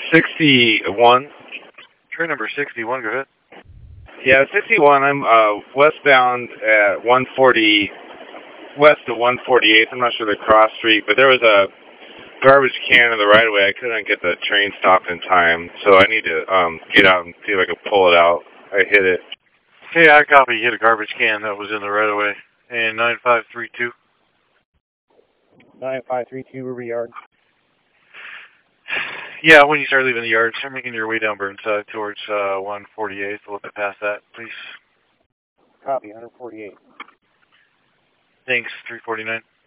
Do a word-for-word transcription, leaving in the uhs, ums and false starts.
sixty-one. Train number sixty-one, go ahead. Yeah, sixty-one. I'm uh, westbound at one forty, west of one forty-eighth. I'm not sure the cross street, but there was a garbage can in the right of way. I couldn't get the train stopped in time, so I need to um, get out and see if I can pull it out. I hit it. Okay, I copy. You hit a garbage can that was in the right of way. And nine five three two. nine five three two, River Yard. Yeah, when you start leaving the yard, start making your way down Burnside towards uh, one forty-eighth. A little bit past that, please. Copy, one forty-eight. Thanks, three forty-nine.